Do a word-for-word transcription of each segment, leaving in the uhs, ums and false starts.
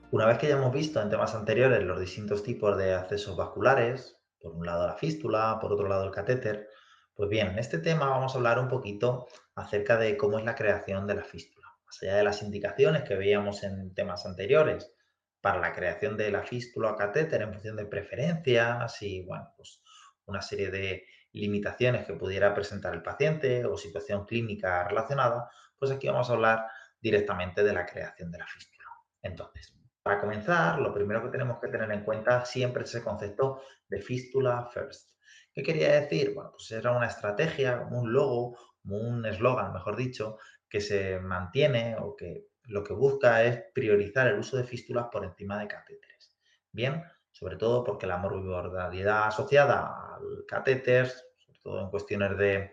Una vez que ya hemos visto en temas anteriores los distintos tipos de accesos vasculares, por un lado la fístula, por otro lado el catéter, pues bien, en este tema vamos a hablar un poquito acerca de cómo es la creación de la fístula. Más allá de las indicaciones que veíamos en temas anteriores para la creación de la fístula o catéter en función de preferencias y, bueno, pues una serie de limitaciones que pudiera presentar el paciente o situación clínica relacionada, pues aquí vamos a hablar directamente de la creación de la fístula. Entonces, para comenzar, lo primero que tenemos que tener en cuenta siempre es ese concepto de fístula first. ¿Qué quería decir? Bueno, pues era una estrategia, como un logo, como un eslogan, mejor dicho, que se mantiene o que lo que busca es priorizar el uso de fístulas por encima de catéteres. Bien, sobre todo porque la morbilidad asociada al catéter, sobre todo en cuestiones de,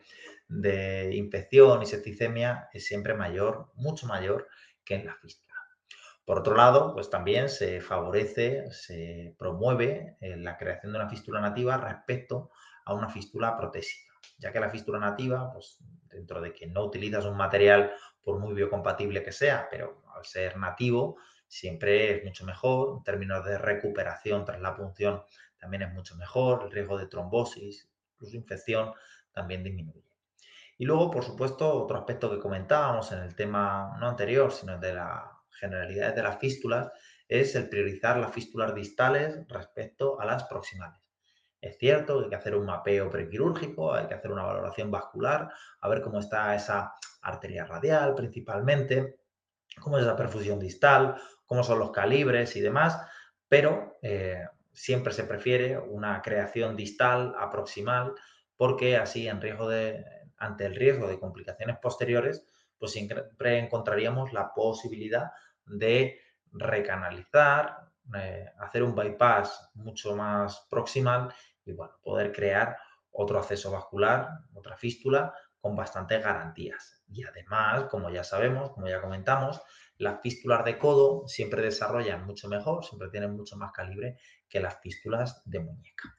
de infección y septicemia, es siempre mayor, mucho mayor que en la fístula. Por otro lado, pues también se favorece, se promueve eh, la creación de una fístula nativa respecto a una fístula protésica, ya que la fístula nativa, pues dentro de que no utilizas un material por muy biocompatible que sea, pero al ser nativo siempre es mucho mejor, en términos de recuperación tras la punción también es mucho mejor, el riesgo de trombosis, incluso infección también disminuye. Y luego, por supuesto, otro aspecto que comentábamos en el tema no anterior, sino de las generalidades de las fístulas, es el priorizar las fístulas distales respecto a las proximales. Es cierto que hay que hacer un mapeo prequirúrgico, hay que hacer una valoración vascular, a ver cómo está esa arteria radial principalmente, cómo es la perfusión distal, cómo son los calibres y demás, pero eh, siempre se prefiere una creación distal a proximal porque así en riesgo de, ante el riesgo de complicaciones posteriores, pues siempre encontraríamos la posibilidad de recanalizar, eh, hacer un bypass mucho más proximal y bueno, poder crear otro acceso vascular, otra fístula con bastantes garantías. Y además, como ya sabemos, como ya comentamos, las fístulas de codo siempre desarrollan mucho mejor, siempre tienen mucho más calibre que las fístulas de muñeca.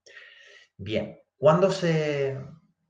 Bien, ¿cuándo se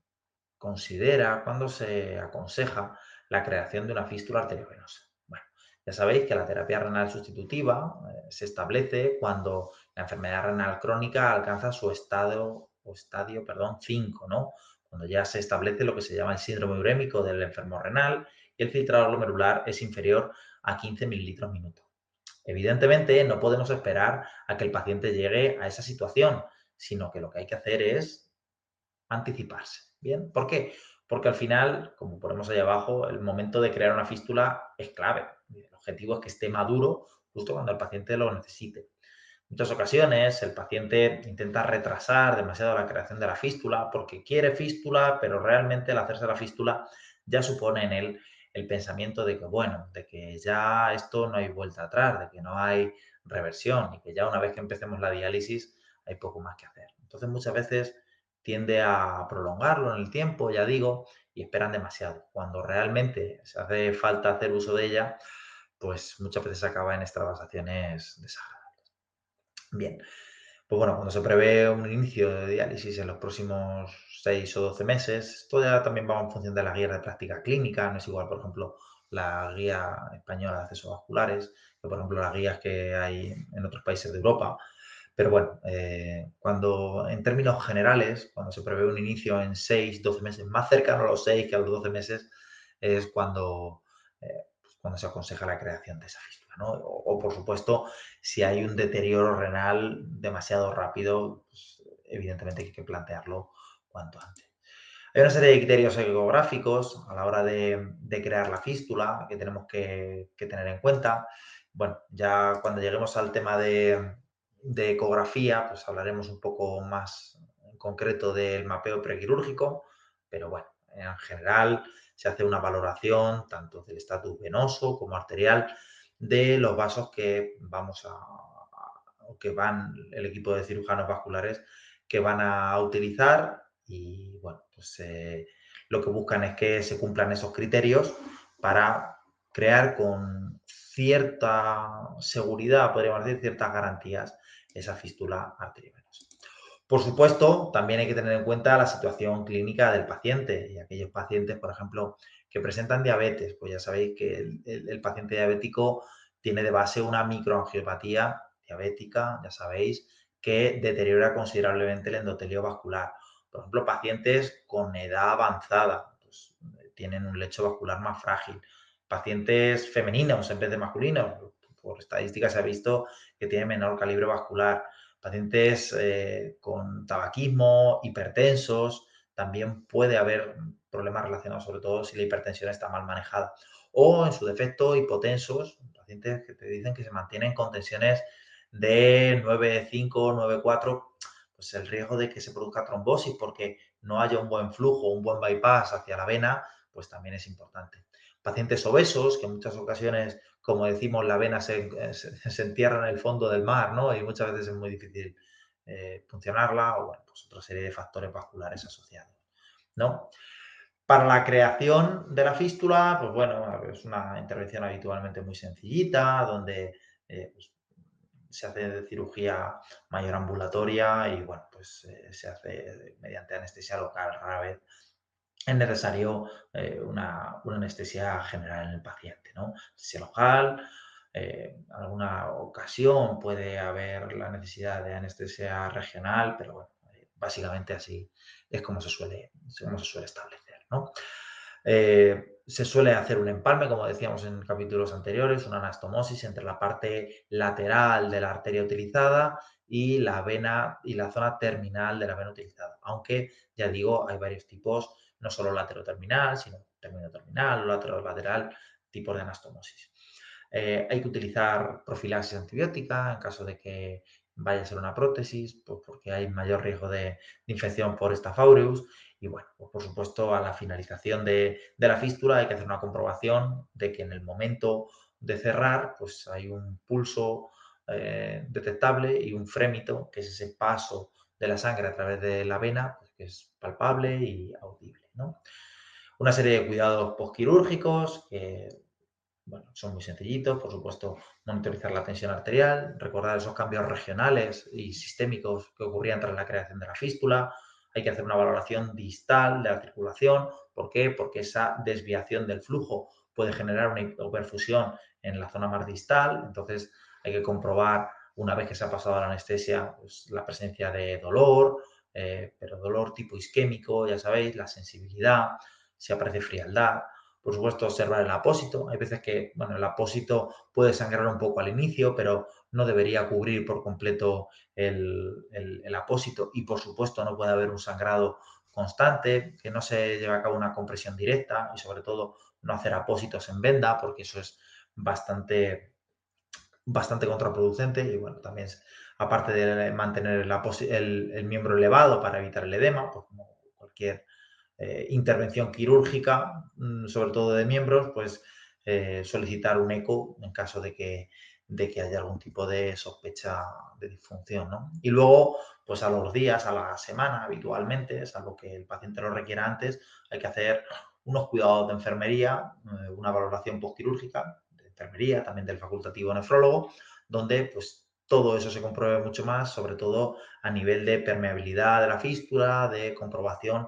considera, cuándo se aconseja la creación de una fístula arteriovenosa? Bueno, ya sabéis que la terapia renal sustitutiva eh, se establece cuando la enfermedad renal crónica alcanza su estado o estadio, perdón, cinco, ¿no? Cuando ya se establece lo que se llama el síndrome urémico del enfermo renal y el filtrado glomerular es inferior a quince mililitros minuto. Evidentemente, no podemos esperar a que el paciente llegue a esa situación, sino que lo que hay que hacer es anticiparse. ¿Bien? ¿Por qué? Porque al final, como ponemos ahí abajo, el momento de crear una fístula es clave. El objetivo es que esté maduro justo cuando el paciente lo necesite. En muchas ocasiones el paciente intenta retrasar demasiado la creación de la fístula porque quiere fístula, pero realmente el hacerse la fístula ya supone en él el pensamiento de que, bueno, de que ya esto no hay vuelta atrás, de que no hay reversión y que ya una vez que empecemos la diálisis hay poco más que hacer. Entonces muchas veces tiende a prolongarlo en el tiempo, ya digo, y esperan demasiado. Cuando realmente se hace falta hacer uso de ella, pues muchas veces acaba en extravasaciones desagradables. Bien, pues bueno, cuando se prevé un inicio de diálisis en los próximos seis o doce meses, esto ya también va en función de la guía de práctica clínica, no es igual, por ejemplo, la guía española de accesos vasculares, que por ejemplo las guías que hay en otros países de Europa. Pero bueno, eh, cuando en términos generales, cuando se prevé un inicio en seis, doce meses, más cercano a los seis que a los doce meses, es cuando, eh, pues cuando se aconseja la creación de esa fístula, ¿no? O, o, por supuesto, si hay un deterioro renal demasiado rápido, pues, evidentemente hay que plantearlo cuanto antes. Hay una serie de criterios ecográficos a la hora de, de crear la fístula que tenemos que, que tener en cuenta. Bueno, ya cuando lleguemos al tema de, de ecografía, pues hablaremos un poco más en concreto del mapeo prequirúrgico, pero bueno, en general se hace una valoración tanto del estatus venoso como arterial de los vasos que vamos a, o que van el equipo de cirujanos vasculares que van a utilizar y bueno, pues eh, lo que buscan es que se cumplan esos criterios para crear con cierta seguridad, podríamos decir, ciertas garantías, esa fístula arteriovenosa. Por supuesto, también hay que tener en cuenta la situación clínica del paciente y aquellos pacientes, por ejemplo, que presentan diabetes, pues ya sabéis que el, el, el paciente diabético tiene de base una microangiopatía diabética, ya sabéis, que deteriora considerablemente el endotelio vascular. Por ejemplo, pacientes con edad avanzada, pues, tienen un lecho vascular más frágil. Pacientes femeninos en vez de masculinos, por estadísticas se ha visto que tienen menor calibre vascular. Pacientes eh, con tabaquismo, hipertensos, también puede haber problemas relacionados, sobre todo si la hipertensión está mal manejada. O, en su defecto, hipotensos, pacientes que te dicen que se mantienen con tensiones de nueve coma cinco, nueve coma cuatro, pues el riesgo de que se produzca trombosis porque no haya un buen flujo, un buen bypass hacia la vena, pues también es importante. Pacientes obesos, que en muchas ocasiones, como decimos, la vena se, se, se entierra en el fondo del mar, ¿no? Y muchas veces es muy difícil eh, funcionarla, o bueno, pues otra serie de factores vasculares asociados, ¿no? Para la creación de la fístula, pues bueno, es una intervención habitualmente muy sencillita, donde eh, pues, se hace de cirugía mayor ambulatoria y bueno, pues eh, se hace mediante anestesia local. Rara vez es necesario eh, una, una anestesia general en el paciente, ¿no? Anestesia local, eh, en alguna ocasión puede haber la necesidad de anestesia regional, pero bueno, eh, básicamente así es como se suele, como se suele establecer, ¿no? Eh, se suele hacer un empalme, como decíamos en capítulos anteriores, una anastomosis entre la parte lateral de la arteria utilizada y la vena y la zona terminal de la vena utilizada. Aunque, ya digo, hay varios tipos, no solo lateroterminal, sino terminoterminal o lateral, tipos de anastomosis. Eh, hay que utilizar profilaxis antibiótica en caso de que vaya a ser una prótesis, pues porque hay mayor riesgo de, de infección por Staph aureus. Y bueno, pues por supuesto, a la finalización de, de, la fístula hay que hacer una comprobación de que en el momento de cerrar, pues hay un pulso eh, detectable y un frémito, que es ese paso de la sangre a través de la vena, pues que es palpable y audible, ¿no? Una serie de cuidados postquirúrgicos que bueno, son muy sencillitos, por supuesto, monitorizar la tensión arterial, recordar esos cambios regionales y sistémicos que ocurrían tras la creación de la fístula. Hay que hacer una valoración distal de la circulación. ¿Por qué? Porque esa desviación del flujo puede generar una hipoperfusión en la zona más distal. Entonces, hay que comprobar, una vez que se ha pasado la anestesia, pues, la presencia de dolor, eh, pero dolor tipo isquémico, ya sabéis, la sensibilidad, si aparece frialdad. Por supuesto, observar el apósito. Hay veces que, bueno, el apósito puede sangrar un poco al inicio, pero no debería cubrir por completo el, el, el apósito. Y, por supuesto, no puede haber un sangrado constante, que no se lleve a cabo una compresión directa y, sobre todo, no hacer apósitos en venda, porque eso es bastante, bastante contraproducente. Y, bueno, también, aparte de mantener el, el, el miembro elevado para evitar el edema, pues como cualquier eh, intervención quirúrgica, sobre todo de miembros, pues eh, solicitar un eco en caso de que, de que haya algún tipo de sospecha de disfunción, ¿no? Y luego, pues a los días, a la semana, habitualmente, salvo que el paciente lo requiera antes, hay que hacer unos cuidados de enfermería, eh, una valoración postquirúrgica de enfermería, también del facultativo nefrólogo, donde pues todo eso se compruebe mucho más, sobre todo a nivel de permeabilidad de la fístula, de comprobación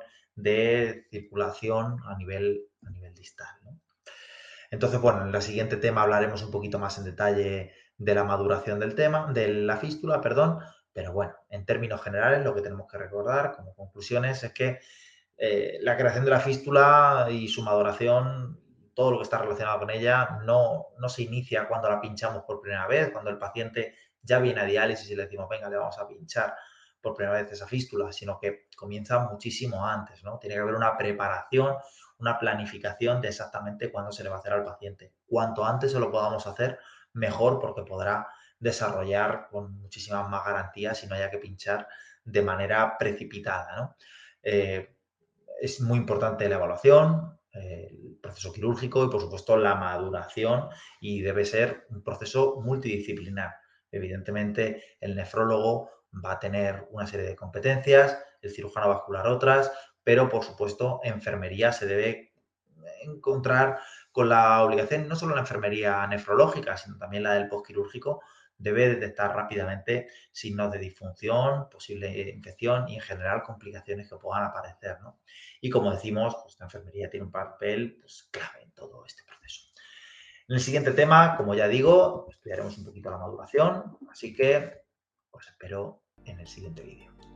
de circulación a nivel, a nivel distal, ¿no? Entonces, bueno, en el siguiente tema hablaremos un poquito más en detalle de la maduración del tema, de la fístula, perdón, pero bueno, en términos generales lo que tenemos que recordar como conclusiones es que eh, la creación de la fístula y su maduración, todo lo que está relacionado con ella, no, no se inicia cuando la pinchamos por primera vez, cuando el paciente ya viene a diálisis y le decimos, venga, le vamos a pinchar por primera vez esa fístula, sino que comienza muchísimo antes, ¿no? Tiene que haber una preparación, una planificación de exactamente cuándo se le va a hacer al paciente. Cuanto antes se lo podamos hacer, mejor, porque podrá desarrollar con muchísimas más garantías y no haya que pinchar de manera precipitada, ¿no? Eh, es muy importante la evaluación, eh, el proceso quirúrgico y, por supuesto, la maduración, y debe ser un proceso multidisciplinar. Evidentemente, el nefrólogo va a tener una serie de competencias, el cirujano vascular otras, pero, por supuesto, enfermería se debe encontrar con la obligación, no solo la enfermería nefrológica, sino también la del postquirúrgico, debe detectar rápidamente signos de disfunción, posible infección y, en general, complicaciones que puedan aparecer, ¿no? Y, como decimos, pues la enfermería tiene un papel pues, clave en todo este proceso. En el siguiente tema, como ya digo, estudiaremos un poquito la maduración, así que os espero en el siguiente vídeo.